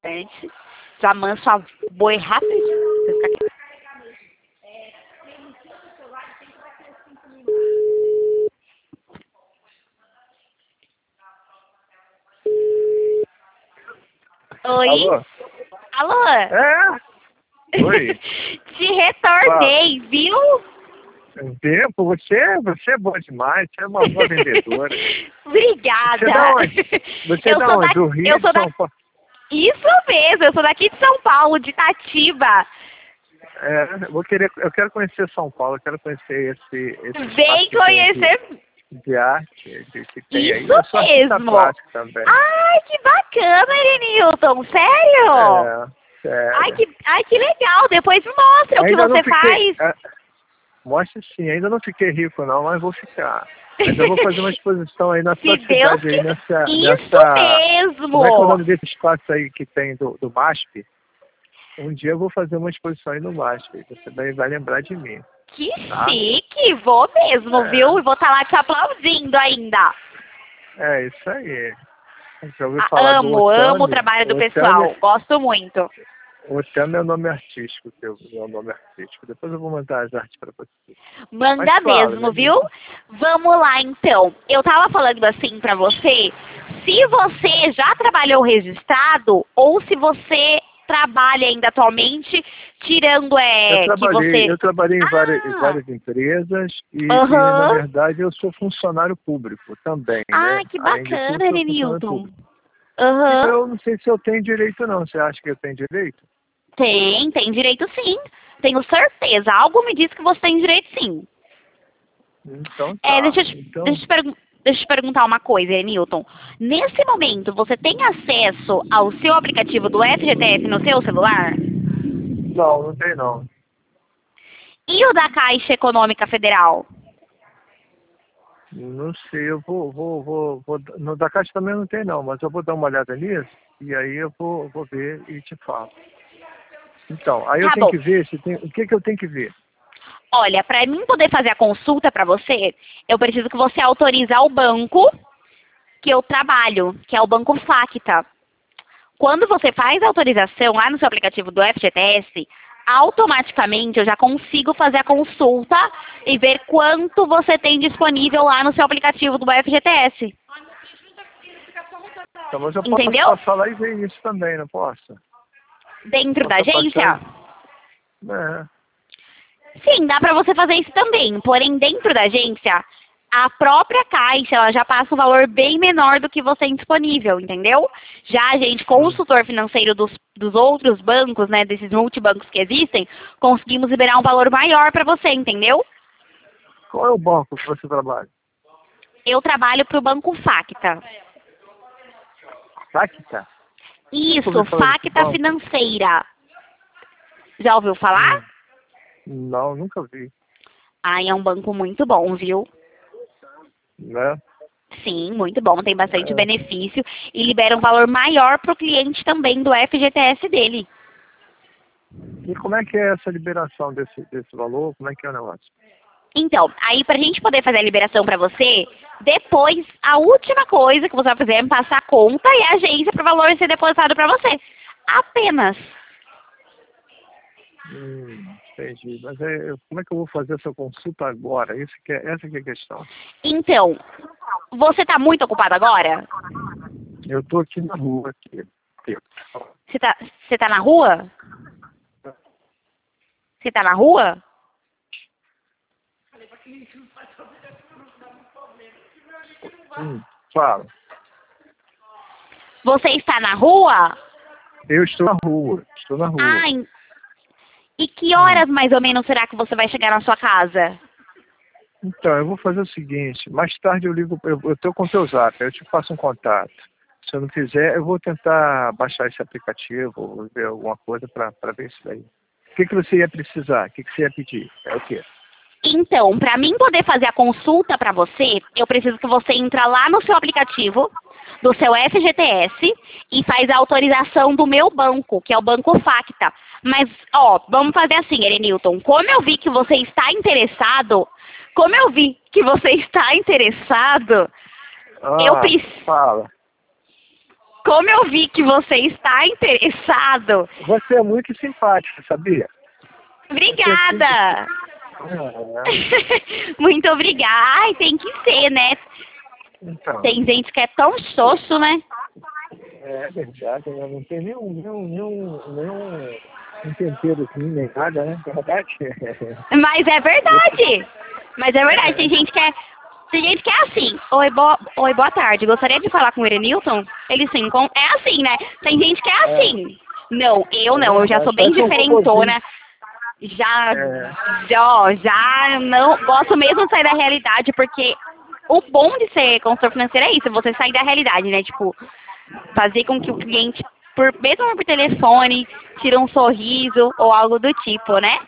Já manso a boi rápido. Você fica aqui. Oi? Alô? Alô? É? Oi. Te retornei, viu? Tempo, você é boa demais, você é uma boa vendedora. Obrigada. Você é da onde? Você é Eu da sou onde? da- Do Rio, eu de sou da- São Paulo? Isso mesmo, eu sou daqui de São Paulo, de Itatiba. Eu quero conhecer São Paulo, eu quero conhecer esse Vem espaço que tem conhecer. de arte que tem aí. Isso Eu sou artista mesmo. plástico também. Ai, que bacana, Erenilton. Sério? Sério. Ai, que legal. Depois me mostra o que Ainda não você fiquei. faz. Mostra sim, ainda não fiquei rico não, mas vou ficar. Mas eu vou fazer uma exposição aí na sua Se Deus cidade aí, quiser. Isso nessa. mesmo. Como é que é o nome desse espaço aí que tem do MASP? Um dia eu vou fazer uma exposição aí no MASP. Você vai lembrar de mim. Que Tá? chique. Vou mesmo, É. viu? E vou estar lá te aplaudindo ainda. É isso aí. Já ouviu falar do Amo Otami? o trabalho do O pessoal. Otami, Gosto muito. o Otami é o nome artístico, é o nome artístico. Depois eu vou mandar as artes para você. Manda Mas fala, mesmo, né? viu? Vamos lá, então. Eu tava falando assim pra você, se você já trabalhou registrado ou se você trabalha ainda atualmente, tirando que você... Eu trabalhei em Ah, várias empresas e, na aham. verdade, eu sou funcionário público também, né? Que Além de tudo, bacana, sou funcionário Erenilton. público. Então, Aham. eu não sei se eu tenho direito, não. Você acha que eu tenho direito? Tem direito sim. Tenho certeza. Algo me diz que você tem direito sim. Então, tá. Deixa eu te perguntar uma coisa, Newton. Nesse momento, você tem acesso ao seu aplicativo do FGTS no seu celular? Não tem, não. E o da Caixa Econômica Federal? Não sei, eu no da Caixa também não tem, não, mas eu vou dar uma olhada nisso e aí eu vou ver e te falo. Então, aí eu Tá tenho bom. que ver se tem. O que eu tenho que ver? Olha, para mim poder fazer a consulta para você, eu preciso que você autorize ao banco que eu trabalho, que é o Banco Facta. Quando você faz a autorização lá no seu aplicativo do FGTS, automaticamente eu já consigo fazer a consulta e ver quanto você tem disponível lá no seu aplicativo do FGTS. Então, mas eu posso Entendeu? passar lá e ver isso também, não posso? Dentro da Posso agência? É. Sim, dá para você fazer isso também. Porém, dentro da agência, a própria Caixa ela já passa um valor bem menor do que você tem disponível, entendeu? Já a gente, consultor financeiro dos outros bancos, né, desses multibancos que existem, conseguimos liberar um valor maior para você, entendeu? Qual é o banco que você trabalha? Eu trabalho para o Banco Facta. Facta? Isso, Nunca ouvi falar desse Facta banco. Financeira. Já ouviu falar? Não, nunca vi. É um banco muito bom, viu? Né? Sim, muito bom, tem bastante benefício e libera um valor maior para o cliente também do FGTS dele. E como é que é essa liberação desse valor? Como é que é o negócio? Então, aí pra gente poder fazer a liberação pra você, depois, a última coisa que você vai fazer é me passar a conta e a agência para o valor ser depositado pra você. Apenas. Entendi. Mas como é que eu vou fazer essa consulta agora? Essa que é a questão. Então, você tá muito ocupado agora? Eu estou aqui na rua. Você tá na rua? Você tá na rua? Fala. Você está na rua? Eu estou na rua. Estou na rua. E que horas mais ou menos será que você vai chegar na sua casa? Então, eu vou fazer o seguinte. Mais tarde eu ligo. Eu estou com o teu zap. Eu te faço um contato. Se eu não fizer, eu vou tentar baixar esse aplicativo, ver alguma coisa para ver isso daí. O que você ia precisar? O que você ia pedir? É o quê? Então, para mim poder fazer a consulta para você, eu preciso que você entre lá no seu aplicativo, do seu FGTS, e faz a autorização do meu banco, que é o Banco Facta. Mas, vamos fazer assim, Erenilton. Como eu vi que você está interessado, Fala. como eu vi que você está interessado... Você é muito simpática, sabia? Obrigada! Muito obrigada. Ai, tem que ser, né? Então, Tem gente que é tão xoxo, né? é verdade, né? Não tem nenhum tempero assim, nem nada, né? Verdade? Mas é verdade. Mas é verdade, tem gente que é assim. Oi, boa tarde. Gostaria de falar com o Erenilton? Ele sim, é assim, né? Tem gente que é assim. Não, eu não, eu já sou bem diferentona. Já não gosto mesmo de sair da realidade, porque o bom de ser consultor financeiro é isso, você sair da realidade, né? Tipo, fazer com que o cliente, mesmo por telefone, tire um sorriso ou algo do tipo, né?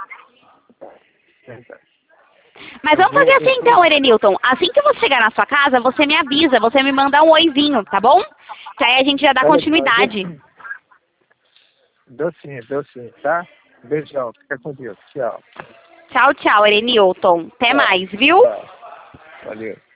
Mas vamos fazer assim então, Erenilton. Assim que você chegar na sua casa, você me avisa, você me manda um oizinho, tá bom? Que aí a gente já dá continuidade. Deu sim, tá? Beijão, fica com Deus. Tchau. Tchau, tchau, Erenilton. Até mais, viu? Tchau. Valeu.